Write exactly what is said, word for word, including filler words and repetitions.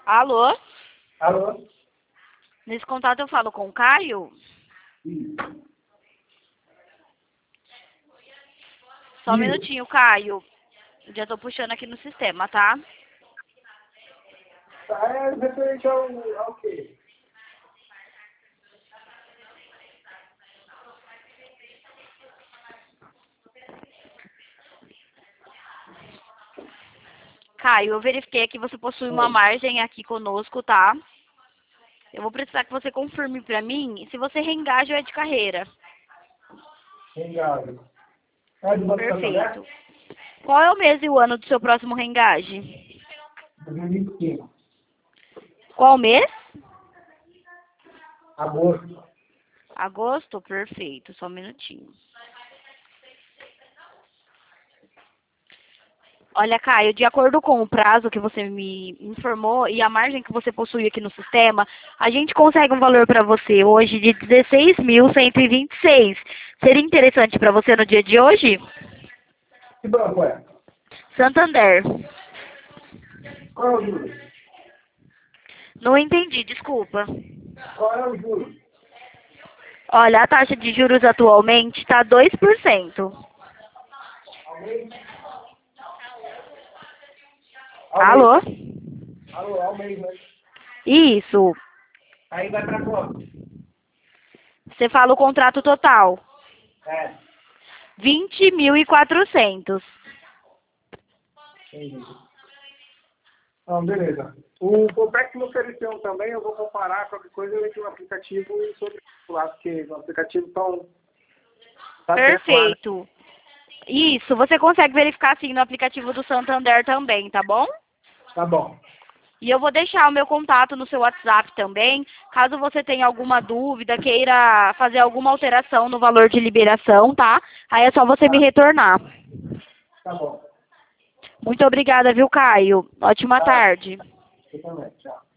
Alô? Alô? Nesse contato eu falo com o Caio? Isso. Só um Isso. minutinho, Caio. Já tô puxando aqui no sistema, tá? Tá, é referente ao, ao quê? Caio, eu verifiquei que você possui uma Oi. margem aqui conosco, tá? Eu vou precisar que você confirme pra mim se você reengaja ou é de carreira. Rengado. É do Banco Santander? Perfeito. Qual é o mês e o ano do seu próximo reengaje? dois mil e vinte e cinco. Qual mês? Agosto. Agosto? Perfeito. Só um minutinho. Olha, Caio, de acordo com o prazo que você me informou e a margem que você possui aqui no sistema, a gente consegue um valor para você hoje de dezesseis mil cento e vinte e seis. Seria interessante para você no dia de hoje? Que banco é? Santander. Qual é o juro? Não entendi, desculpa. Qual é o juro? Olha, a taxa de juros atualmente está dois por cento. Ao mês? Ao Alô? mês. Alô, ao mês, né? Isso. Aí vai pra quanto? Você fala o contrato total. É. vinte mil e quatrocentos. Entendi. Ah, beleza. O Copec me ofereceu também, eu vou comparar qualquer coisa eu entro no aplicativo e sobre lá, porque no aplicativo estão... Tá certo lá, né? Perfeito. Isso, você consegue verificar sim no aplicativo do Santander também, tá bom? Tá bom. E eu vou deixar o meu contato no seu WhatsApp também, caso você tenha alguma dúvida, queira fazer alguma alteração no valor de liberação, tá? Aí é só você me Tá, retornar. tá bom. Muito obrigada, viu, Caio? Ótima Tá. tarde. Eu também. Tchau.